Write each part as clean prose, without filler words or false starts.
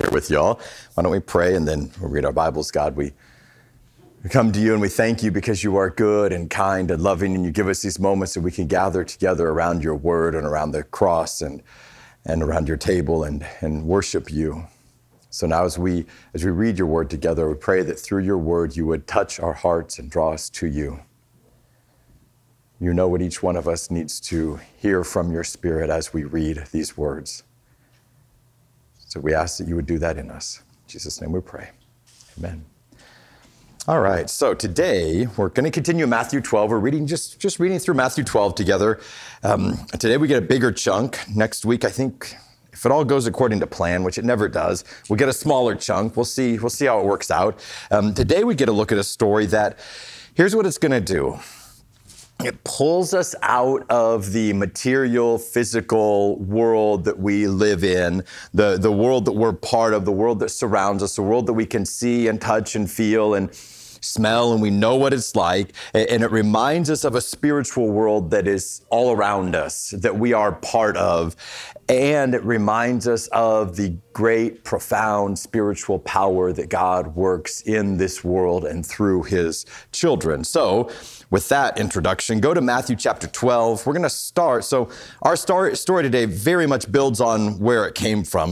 here with y'all. Why don't we pray and then we'll read our Bibles. God, we come to you and we thank you because you are good and kind and loving, and you give us these moments that we can gather together around your word and around the cross and around your table and worship you. So now as we read your word together, we pray that through your word you would touch our hearts and draw us to you. You know what each one of us needs to hear from your Spirit as we read these words. So we ask that you would do that in us. In Jesus' name we pray. Amen. All right, so today we're going to continue Matthew 12. We're reading just reading through Matthew 12 together. Today we get a bigger chunk. Next week, I think, if it all goes according to plan, which it never does, we'll get a smaller chunk. We'll see how it works out. Today we get a look at a story that, here's what it's going to do. It pulls us out of the material, physical world that we live in, the world that we're part of, the world that surrounds us, the world that we can see and touch and feel and smell, and we know what it's like. And it reminds us of a spiritual world that is all around us, that we are part of. And it reminds us of the great, profound spiritual power that God works in this world and through his children. So with that introduction, go to Matthew chapter 12. We're going to start. So our story today very much builds on where it came from.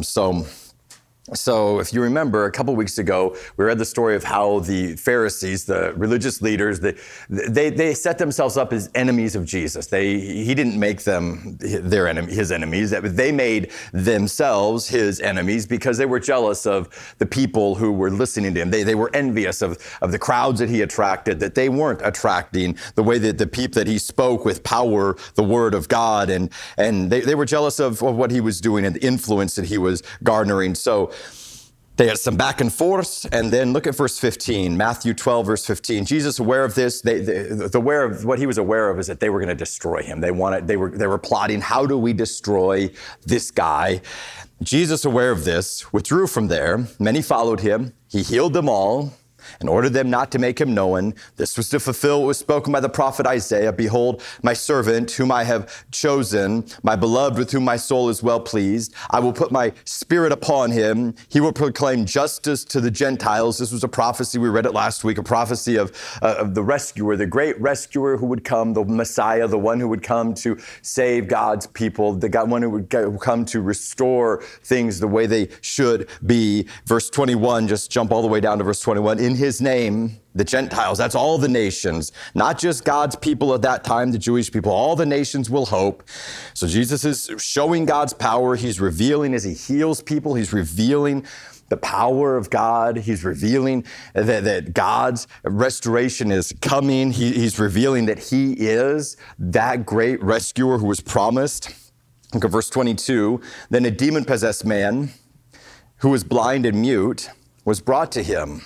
So if you remember, a couple weeks ago, we read the story of how the Pharisees, the religious leaders, they set themselves up as enemies of Jesus. He didn't make them his enemies. They made themselves his enemies because they were jealous of the people who were listening to him. They were envious of the crowds that he attracted, that they weren't attracting the way that the people that he spoke with power, the word of God, and they were jealous of what he was doing and the influence that he was garnering. So they had some back and forth, and then look at verse 15, Matthew 12, verse 15. Jesus, aware of this, what he was aware of is that they were going to destroy him. They were plotting, how do we destroy this guy? Jesus, aware of this, withdrew from there. Many followed him. He healed them all and ordered them not to make him known. This was to fulfill what was spoken by the prophet Isaiah. Behold, my servant, whom I have chosen, my beloved, with whom my soul is well pleased. I will put my spirit upon him. He will proclaim justice to the Gentiles. This was a prophecy. We read it last week, a prophecy of the rescuer, the great rescuer who would come, the Messiah, the one who would come to save God's people, the one who would come to restore things the way they should be. Verse 21, just jump all the way down to verse 21. In his name, the Gentiles, that's all the nations, not just God's people at that time, the Jewish people, all the nations will hope. So Jesus is showing God's power. He's revealing as he heals people, he's revealing the power of God. He's revealing that God's restoration is coming. He's revealing that he is that great rescuer who was promised. Look at verse 22. Then a demon-possessed man who was blind and mute was brought to him.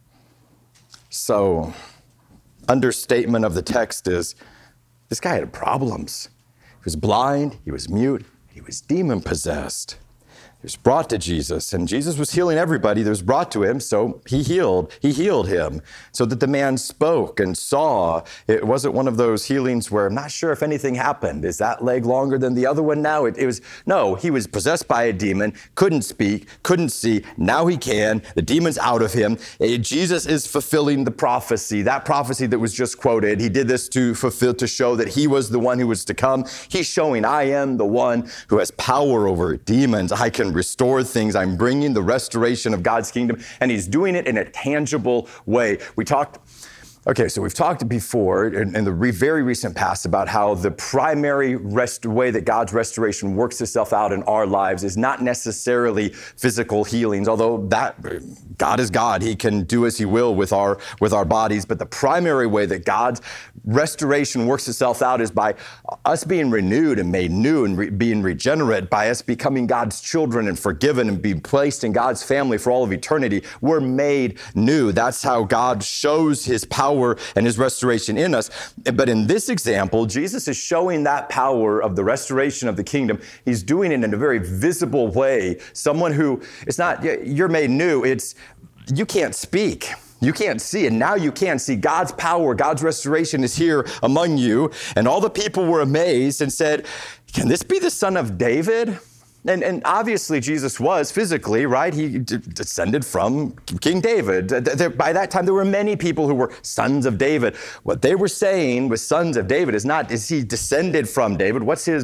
So, understatement of the text is, this guy had problems. He was blind, he was mute, he was demon-possessed. He was brought to Jesus, and Jesus was healing everybody that was brought to him, so he healed him, so that the man spoke and saw. It wasn't one of those healings where I'm not sure if anything happened. Is that leg longer than the other one now? No, he was possessed by a demon, couldn't speak, couldn't see. Now he can. The demon's out of him. Jesus is fulfilling the prophecy, that prophecy that was just quoted. He did this to show that he was the one who was to come. He's showing, I am the one who has power over demons. I can restore things. I'm bringing the restoration of God's kingdom, and he's doing it in a tangible way. We've talked before in the very recent past about how the primary way that God's restoration works itself out in our lives is not necessarily physical healings, although that God is God. He can do as he will with our bodies. But the primary way that God's restoration works itself out is by us being renewed and made new and being regenerate, by us becoming God's children and forgiven and being placed in God's family for all of eternity. We're made new. That's how God shows his power and his restoration in us. But in this example, Jesus is showing that power of the restoration of the kingdom. He's doing it in a very visible way. Someone who, it's not, you're made new, it's, you can't speak. You can't see, and now you can see. God's power, God's restoration is here among you. And all the people were amazed and said, can this be the son of David? And obviously Jesus was physically, right? He descended from King David. By that time, there were many people who were sons of David. What they were saying with sons of David is he descended from David? What's his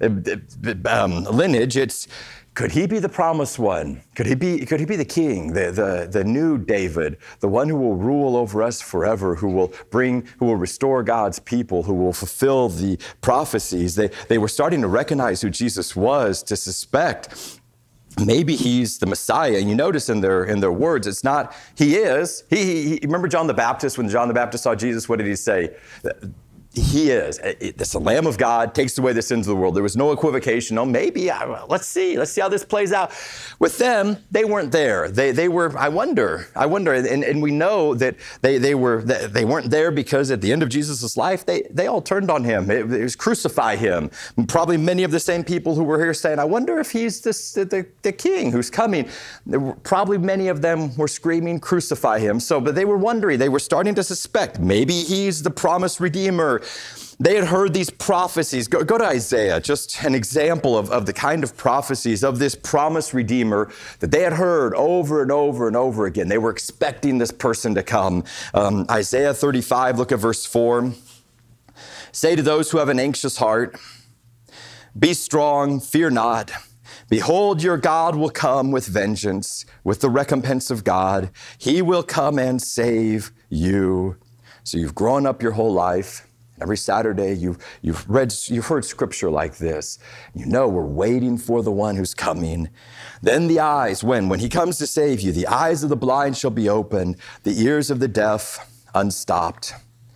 lineage? Could he be the promised one? Could he be the king, the new David, the one who will rule over us forever, who will restore God's people, who will fulfill the prophecies? They were starting to recognize who Jesus was, to suspect maybe he's the Messiah. And you notice in their words, it's not he is. He remember John the Baptist, when John the Baptist saw Jesus, what did he say? He is. It's the Lamb of God, takes away the sins of the world. There was no equivocation. No, maybe. Let's see how this plays out. With them, they weren't there. They were. I wonder. And we know that they weren't there because at the end of Jesus' life, they all turned on him. It was crucify him. And probably many of the same people who were here saying, I wonder if he's the king who's coming. Probably many of them were screaming, crucify him. But they were wondering. They were starting to suspect maybe he's the promised Redeemer. They had heard these prophecies. Go to Isaiah, just an example of the kind of prophecies of this promised Redeemer that they had heard over and over and over again. They were expecting this person to come. Isaiah 35, look at verse 4. Say to those who have an anxious heart, be strong, fear not. Behold, your God will come with vengeance, with the recompense of God. He will come and save you. So you've grown up your whole life. Every Saturday, you've heard scripture like this. You know we're waiting for the one who's coming. Then the eyes, when he comes to save you, the eyes of the blind shall be opened, the ears of the deaf unstopped.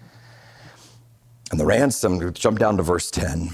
And the ransom, jump down to verse 10.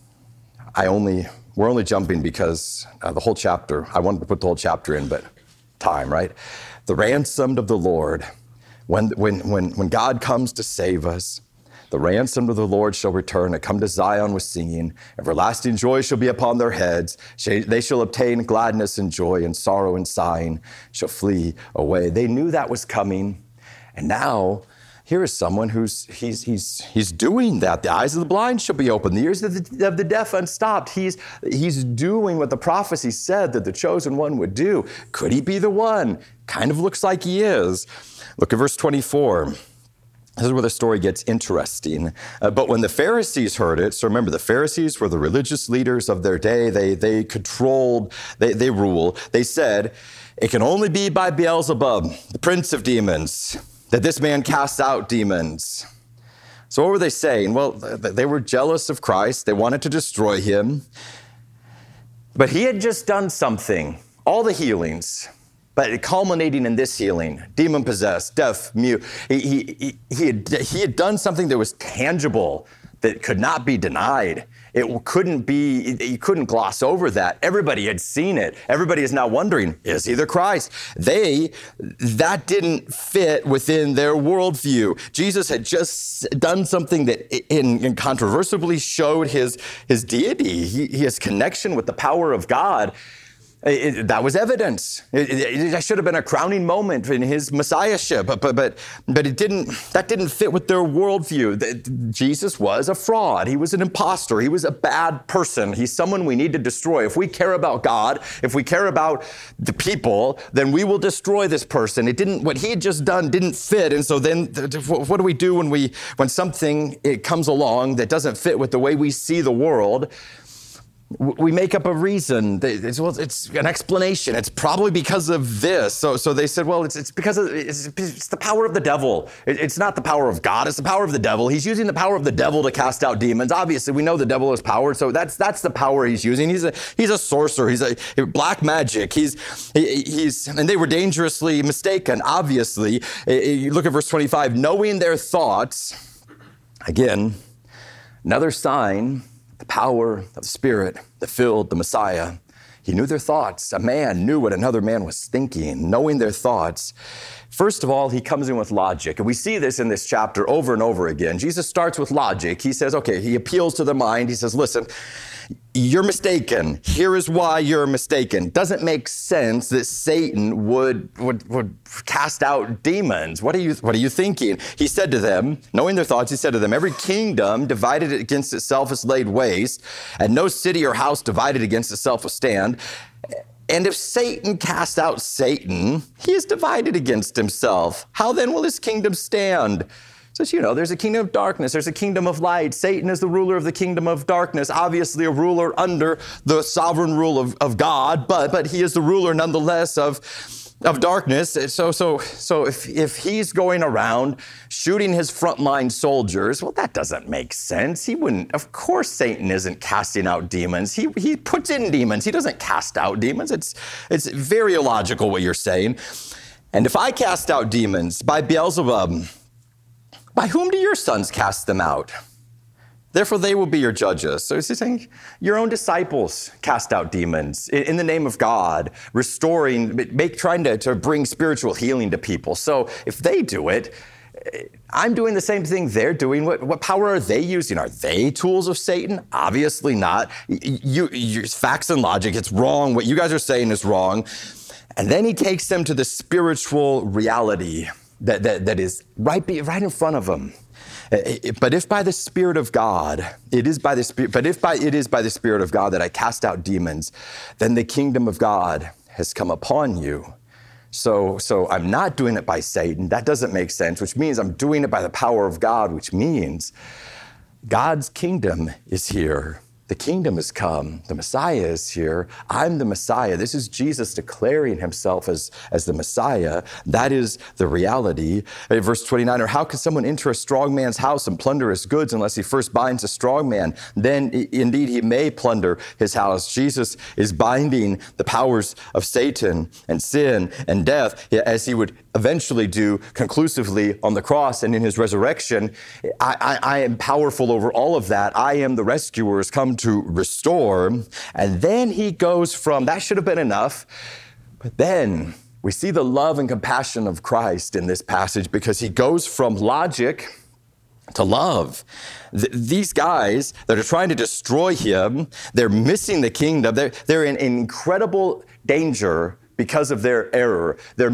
We're only jumping because the whole chapter, I wanted to put the whole chapter in, but time, right? The ransomed of the Lord, when God comes to save us, the ransomed of the Lord shall return and come to Zion with singing. Everlasting joy shall be upon their heads. They shall obtain gladness and joy, and sorrow and sighing shall flee away. They knew that was coming. And now here is someone he's doing that. The eyes of the blind shall be opened, the ears of the deaf unstopped. He's doing what the prophecy said that the chosen one would do. Could he be the one? Kind of looks like he is. Look at verse 24. This is where the story gets interesting. But when the Pharisees heard it, so remember, the Pharisees were the religious leaders of their day. They controlled, they rule. They said, it can only be by Beelzebub, the prince of demons, that this man casts out demons. So what were they saying? Well, they were jealous of Christ. They wanted to destroy him. But he had just done something, all the healings, but culminating in this healing, demon-possessed, deaf, mute. He had done something that was tangible, that could not be denied. You couldn't gloss over that. Everybody had seen it. Everybody is now wondering, is he the Christ? That didn't fit within their worldview. Jesus had just done something that incontrovertibly showed his deity, his connection with the power of God. That was evidence. It should have been a crowning moment in his messiahship, but it didn't. That didn't fit with their worldview. Jesus was a fraud. He was an imposter. He was a bad person. He's someone we need to destroy. If we care about God, if we care about the people, then we will destroy this person. What he had just done didn't fit, and so then what do we do when something comes along that doesn't fit with the way we see the world? We make up a reason. It's an explanation. It's probably because of this. So they said, well, it's because it's the power of the devil. It's not the power of God. It's the power of the devil. He's using the power of the devil to cast out demons. Obviously, we know the devil has power, so that's the power he's using. He's a sorcerer. He's a black magic. And they were dangerously mistaken. Obviously, you look at verse 25. Knowing their thoughts, again, another sign. The power of the Spirit that filled the Messiah. He knew their thoughts. A man knew what another man was thinking, knowing their thoughts. First of all, he comes in with logic. And we see this in this chapter over and over again. Jesus starts with logic. He says, okay, he appeals to the mind. He says, listen, you're mistaken. Here is why you're mistaken. Doesn't make sense that Satan would cast out demons. What are you thinking? He said to them, knowing their thoughts, he said to them, every kingdom divided against itself is laid waste, and no city or house divided against itself will stand. And if Satan cast out Satan, he is divided against himself. How then will his kingdom stand? So, there's a kingdom of darkness, there's a kingdom of light. Satan is the ruler of the kingdom of darkness, obviously a ruler under the sovereign rule of God, but he is the ruler nonetheless of darkness. So if he's going around shooting his frontline soldiers, well, that doesn't make sense. He wouldn't. Of course, Satan isn't casting out demons. He puts in demons. He doesn't cast out demons. It's very illogical what you're saying. And if I cast out demons by Beelzebub, by whom do your sons cast them out? Therefore, they will be your judges. So he's saying your own disciples cast out demons in the name of God, trying to bring spiritual healing to people. So if they do it, I'm doing the same thing they're doing. What power are they using? Are they tools of Satan? Obviously not. You facts and logic, it's wrong. What you guys are saying is wrong. And then he takes them to the spiritual reality that is right in front of them. But if by the Spirit of God, it is by the Spirit of God that I cast out demons, then the kingdom of God has come upon you. So I'm not doing it by Satan. That doesn't make sense, which means I'm doing it by the power of God, which means God's kingdom is here. The kingdom has come. The Messiah is here. I'm the Messiah. This is Jesus declaring himself as the Messiah. That is the reality. Verse 29, or how can someone enter a strong man's house and plunder his goods unless he first binds a strong man? Then indeed he may plunder his house. Jesus is binding the powers of Satan and sin and death, as he would eventually do conclusively on the cross and in his resurrection. I am powerful over all of that. I am the rescuer has come to restore. And then he goes from, that should have been enough, but then we see the love and compassion of Christ in this passage because he goes from logic to love. These guys that are trying to destroy him, they're missing the kingdom. They're in incredible danger because of their error. They're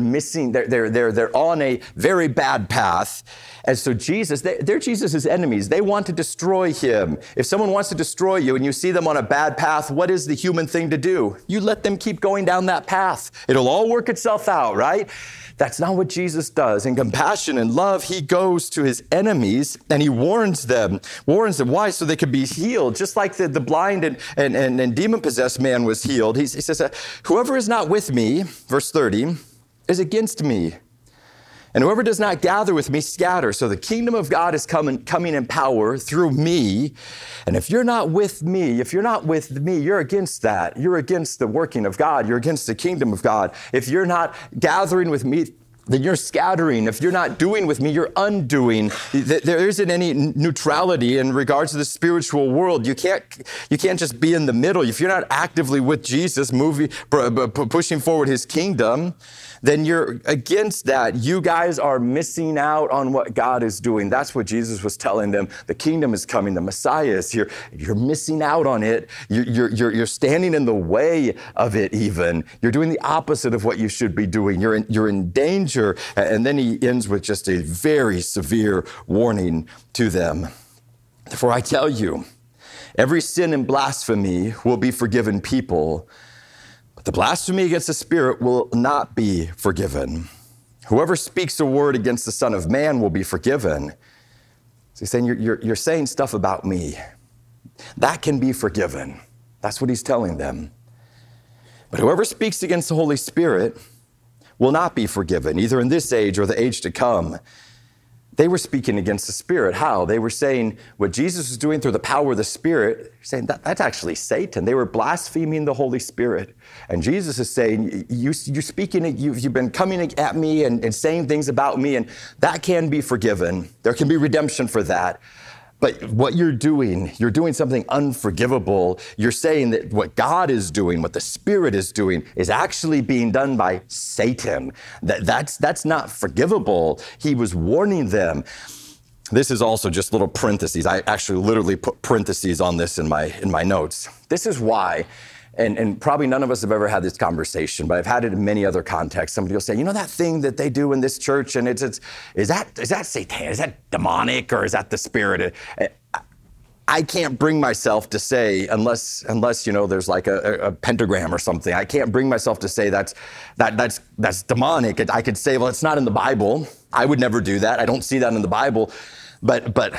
on a very bad path. And so they're Jesus' enemies. They want to destroy him. If someone wants to destroy you and you see them on a bad path, what is the human thing to do? You let them keep going down that path. It'll all work itself out, right? That's not what Jesus does. In compassion and love, he goes to his enemies and he warns them. Why? So they could be healed, just like the blind and demon-possessed man was healed. He says, whoever is not with me, verse 30, is against me. And whoever does not gather with me scatters. So the kingdom of God is coming in power through me. And if you're not with me, you're against that. You're against the working of God. You're against the kingdom of God. If you're not gathering with me, then you're scattering. If you're not doing with me, you're undoing. There isn't any neutrality in regards to the spiritual world. You can't just be in the middle. If you're not actively with Jesus, pushing forward his kingdom, then you're against that. You guys are missing out on what God is doing. That's what Jesus was telling them. The kingdom is coming. The Messiah is here. You're missing out on it. You're standing in the way of it even. You're doing the opposite of what you should be doing. You're in danger. And then he ends with just a very severe warning to them. Therefore, I tell you, every sin and blasphemy will be forgiven people, but the blasphemy against the Spirit will not be forgiven. Whoever speaks a word against the Son of Man will be forgiven. So he's saying, you're saying stuff about me. That can be forgiven. That's what he's telling them. But whoever speaks against the Holy Spirit will not be forgiven, either in this age or the age to come. They were speaking against the Spirit. How? They were saying what Jesus was doing through the power of the Spirit, saying that's actually Satan. They were blaspheming the Holy Spirit. And Jesus is saying, you're speaking, you've been coming at me and saying things about me, and that can be forgiven. There can be redemption for that. But what you're doing something unforgivable. You're saying that what God is doing, what the Spirit is doing, is actually being done by Satan. That's not forgivable. He was warning them. This is also just little parentheses. I actually literally put parentheses on this in my notes. This is why, and probably none of us have ever had this conversation, but I've had it in many other contexts. Somebody will say, you know that thing that they do in this church, and is that satanic? Is that demonic, or is that the spirit? I can't bring myself to say, unless there's like a pentagram or something. I can't bring myself to say that's demonic. I could say, well, it's not in the Bible. I would never do that. I don't see that in the Bible. But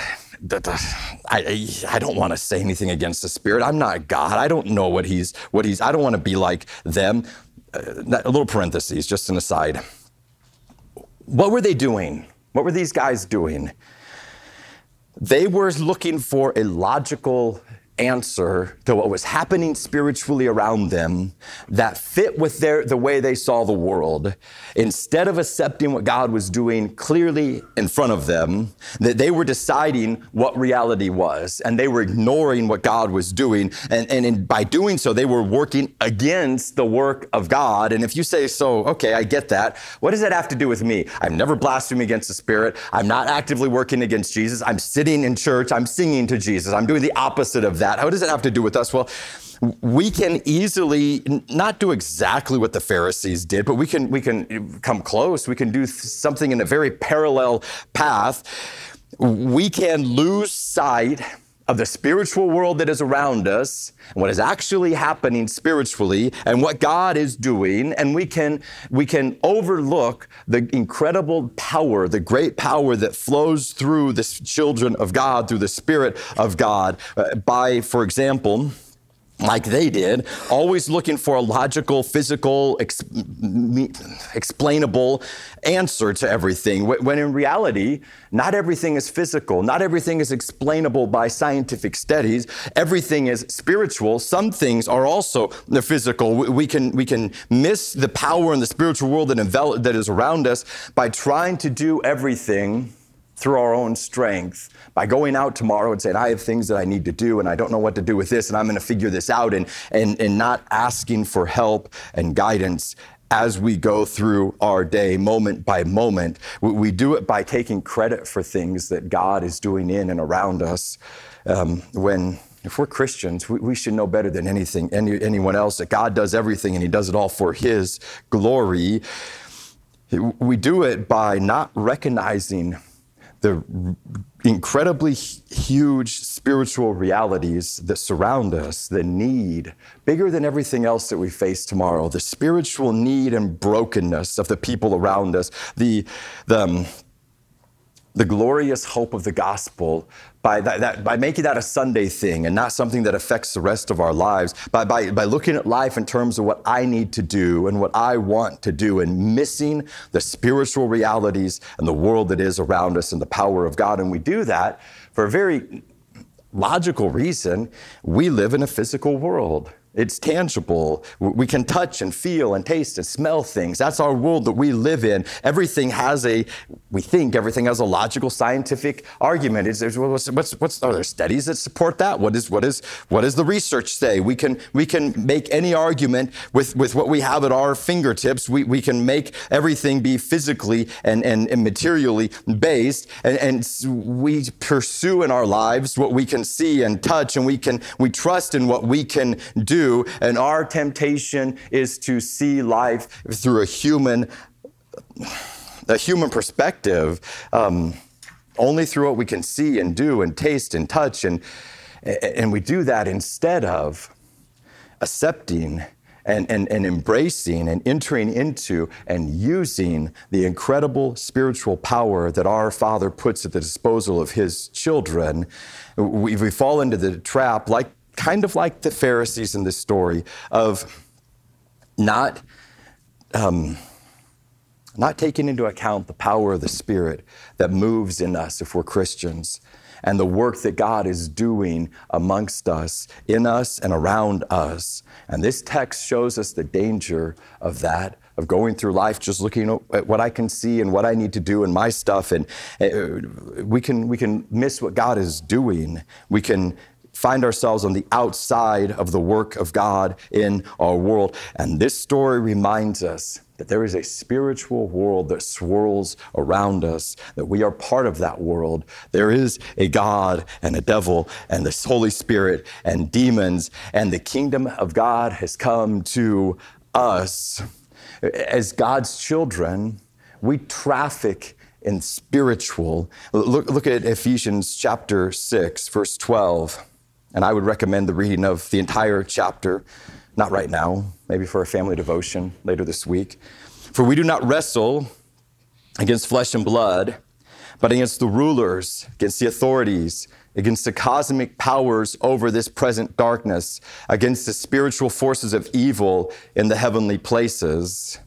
I don't want to say anything against the Spirit. I'm not God. I don't know what he's. I don't want to be like them. A little parentheses, just an aside. What were they doing? What were these guys doing? They were looking for a logical answer to what was happening spiritually around them that fit with the way they saw the world. Instead of accepting what God was doing clearly in front of them, that they were deciding what reality was, and they were ignoring what God was doing. And by doing so, they were working against the work of God. And if you say, so, okay, I get that. What does that have to do with me? I'm never blaspheming against the Spirit. I'm not actively working against Jesus. I'm sitting in church. I'm singing to Jesus. I'm doing the opposite of that. How does it have to do with us? Well, we can easily not do exactly what the Pharisees did, but we can come close. We can do something in a very parallel path. We can lose sight of the spiritual world that is around us, and what is actually happening spiritually, and what God is doing, and we can overlook the incredible power, the great power that flows through the children of God, through the Spirit of God, by, for example, like they did, always looking for a logical, physical, explainable answer to everything. When in reality, not everything is physical. Not everything is explainable by scientific studies. Everything is spiritual. Some things are also the physical. We can miss the power in the spiritual world that is around us by trying to do everything through our own strength, by going out tomorrow and saying, I have things that I need to do and I don't know what to do with this and I'm going to figure this out, and not asking for help and guidance as we go through our day, moment by moment. We do it by taking credit for things that God is doing in and around us. If we're Christians, we should know better than anyone else that God does everything and he does it all for his glory. We do it by not recognizing the incredibly huge spiritual realities that surround us, the need, bigger than everything else that we face tomorrow, the spiritual need and brokenness of the people around us, the glorious hope of the gospel, by making that a Sunday thing and not something that affects the rest of our lives, by looking at life in terms of what I need to do and what I want to do, and missing the spiritual realities and the world that is around us and the power of God. And we do that for a very logical reason. We live in a physical world. It's tangible. We can touch and feel and taste and smell things. That's our world that we live in. We think everything has a logical, scientific argument. Are there studies that support that? What does the research say? We can make any argument with what we have at our fingertips. We can make everything be physically and materially based, and we pursue in our lives what we can see and touch, and we trust in what we can do. And our temptation is to see life through a human perspective, only through what we can see and do and taste and touch. And we do that instead of accepting and embracing and entering into and using the incredible spiritual power that our Father puts at the disposal of his children. We fall into the trap, kind of like the Pharisees in this story, of not taking into account the power of the Spirit that moves in us if we're Christians, and the work that God is doing amongst us, in us and around us. And this text shows us the danger of that, of going through life just looking at what I can see and what I need to do and my stuff, and we can miss what God is doing. We can find ourselves on the outside of the work of God in our world. And this story reminds us that there is a spiritual world that swirls around us, that we are part of that world. There is a God and a devil and the Holy Spirit and demons, and the kingdom of God has come to us. As God's children, we traffic in spiritual. Look at Ephesians chapter 6, verse 12. And I would recommend the reading of the entire chapter, not right now, maybe for a family devotion later this week. For we do not wrestle against flesh and blood, but against the rulers, against the authorities, against the cosmic powers over this present darkness, against the spiritual forces of evil in the heavenly places.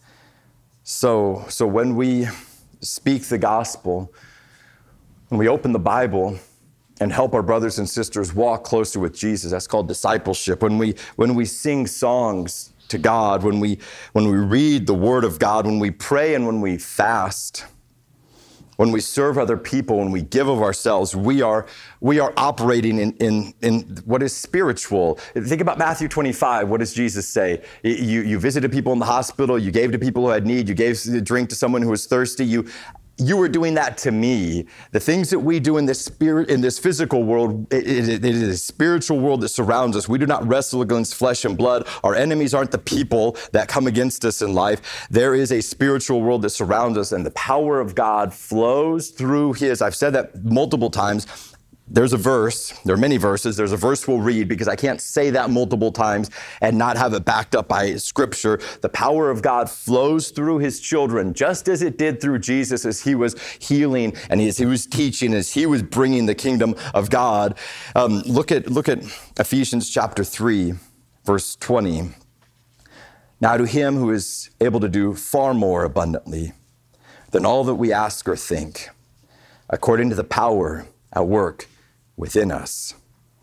So when we speak the gospel, when we open the Bible and help our brothers and sisters walk closer with Jesus, that's called discipleship. When we sing songs to God, when we read the Word of God, when we pray and when we fast, when we serve other people, when we give of ourselves, we are operating in what is spiritual. Think about Matthew 25. What does Jesus say? You visited people in the hospital. You gave to people who had need. You gave drink to someone who was thirsty. You were doing that to me. The things that we do in this physical world, it is a spiritual world that surrounds us. We do not wrestle against flesh and blood. Our enemies aren't the people that come against us in life. There is a spiritual world that surrounds us, and the power of God flows through His. I've said that multiple times. There's a verse, there are many verses, there's a verse we'll read because I can't say that multiple times and not have it backed up by scripture. The power of God flows through His children, just as it did through Jesus as He was healing and as He was teaching, as He was bringing the kingdom of God. Look at Ephesians chapter 3, verse 20. Now to Him who is able to do far more abundantly than all that we ask or think, according to the power at work within us.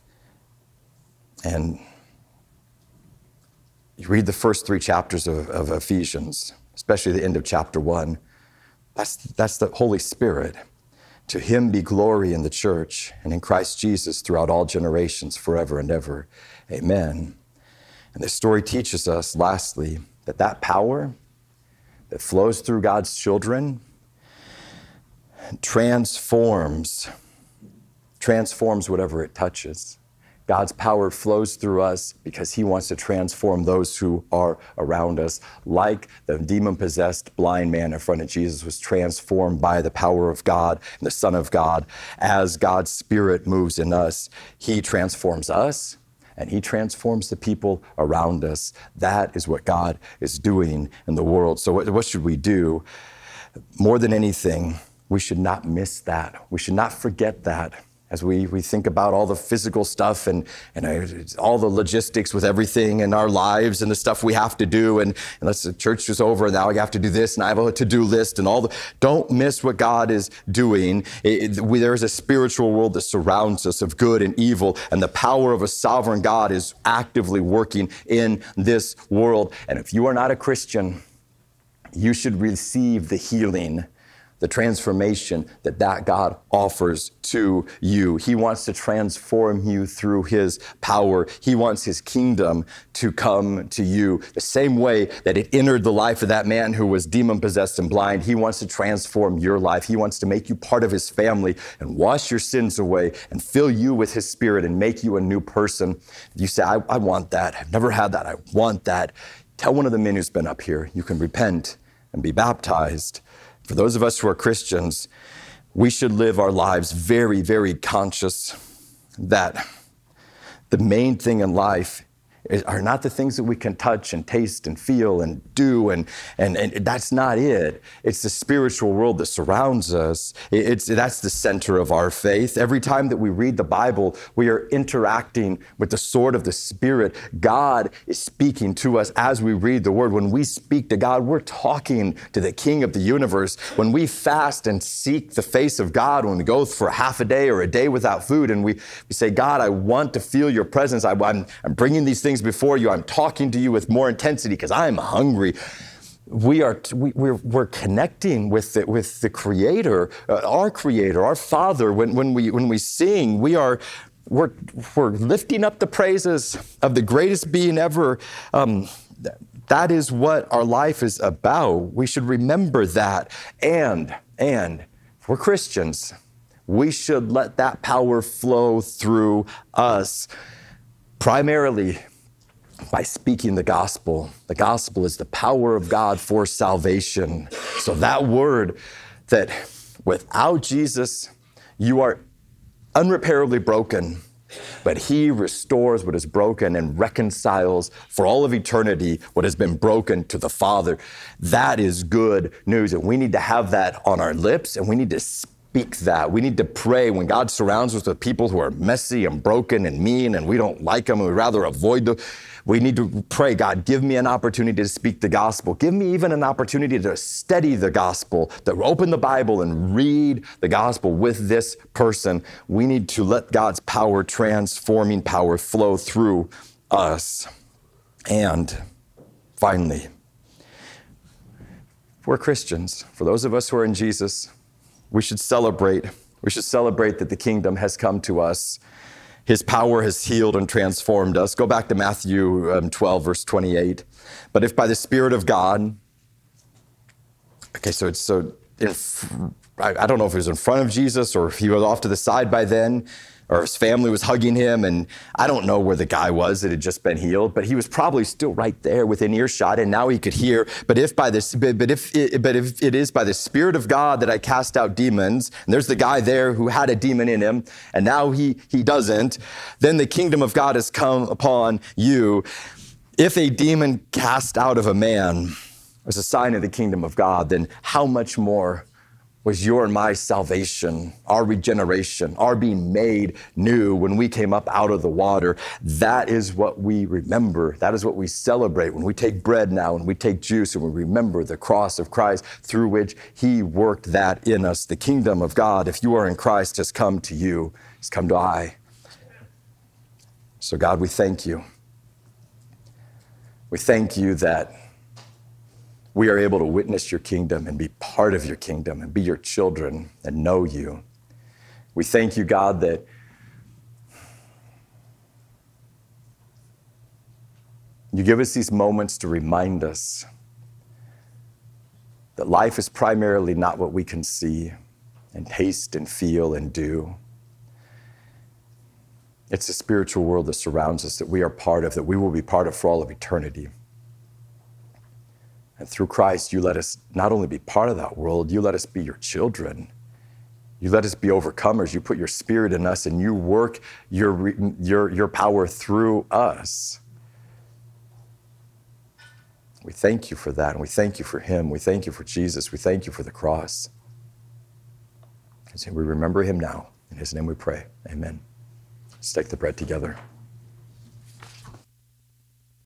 And you read the first 3 chapters of Ephesians, especially the end of chapter 1. That's the Holy Spirit. To Him be glory in the church and in Christ Jesus throughout all generations, forever and ever. Amen. And this story teaches us, lastly, that power that flows through God's children transforms whatever it touches. God's power flows through us because He wants to transform those who are around us. Like the demon-possessed blind man in front of Jesus was transformed by the power of God and the Son of God. As God's Spirit moves in us, He transforms us and He transforms the people around us. That is what God is doing in the world. So what should we do? More than anything, we should not miss that. We should not forget that. As we think about all the physical stuff and all the logistics with everything in our lives and the stuff we have to do, and unless the church is over, and now I have to do this, and I have a to-do list, and don't miss what God is doing. There's a spiritual world that surrounds us of good and evil, and the power of a sovereign God is actively working in this world. And if you are not a Christian, you should receive the healing, the transformation that God offers to you. He wants to transform you through His power. He wants His kingdom to come to you. The same way that it entered the life of that man who was demon-possessed and blind, He wants to transform your life. He wants to make you part of His family and wash your sins away and fill you with His Spirit and make you a new person. You say, I want that. I've never had that. I want that. Tell one of the men who's been up here, you can repent and be baptized. For those of us who are Christians, we should live our lives very, very conscious that the main thing in life are not the things that we can touch and taste and feel and do, and that's not it. It's the spiritual world that surrounds us. That's the center of our faith. Every time that we read the Bible, we are interacting with the sword of the Spirit. God is speaking to us as we read the Word. When we speak to God, we're talking to the King of the universe. When we fast and seek the face of God, when we go for half a day or a day without food, and we say, God, I want to feel your presence. I'm bringing these things before you. I'm talking to you with more intensity because I'm hungry. We're connecting with the Creator, our Father. When we sing, we are we're lifting up the praises of the greatest being ever. That is what our life is about. We should remember that. And for Christians, we should let that power flow through us, primarily by speaking the gospel. The gospel is the power of God for salvation. So that word that without Jesus, you are unrepairably broken, but he restores what is broken and reconciles for all of eternity what has been broken to the Father. That is good news, and we need to have that on our lips, and we need to speak that. We need to pray when God surrounds us with people who are messy and broken and mean, and we don't like them, and we'd rather avoid them. We need to pray, God, give me an opportunity to speak the gospel. Give me even an opportunity to study the gospel, to open the Bible and read the gospel with this person. We need to let God's power, transforming power, flow through us. And finally, we're Christians. For those of us who are in Jesus, we should celebrate. We should celebrate that the kingdom has come to us. His power has healed and transformed us. Go back to Matthew 12, verse 28. But if by the Spirit of God, I don't know if he was in front of Jesus or if he was off to the side by then, or his family was hugging him, and I don't know where the guy was that had just been healed, but he was probably still right there within earshot, and now he could hear. But if it is by the Spirit of God that I cast out demons, and there's the guy there who had a demon in him, and now he doesn't, then the kingdom of God has come upon you. If a demon cast out of a man was a sign of the kingdom of God, then how much more was your and my salvation, our regeneration, our being made new when we came up out of the water. That is what we remember. That is what we celebrate when we take bread now and we take juice and we remember the cross of Christ through which he worked that in us. The kingdom of God, if you are in Christ, has come to you, has come to I. So God, we thank you. We thank you that we are able to witness your kingdom and be part of your kingdom and be your children and know you. We thank you, God, that you give us these moments to remind us that life is primarily not what we can see and taste and feel and do. It's the spiritual world that surrounds us, that we are part of, that we will be part of for all of eternity. And through Christ, you let us not only be part of that world, you let us be your children. You let us be overcomers. You put your spirit in us and you work your power through us. We thank you for that, and we thank you for him. We thank you for Jesus. We thank you for the cross. And so we remember him now. In his name we pray. Amen. Let's take the bread together.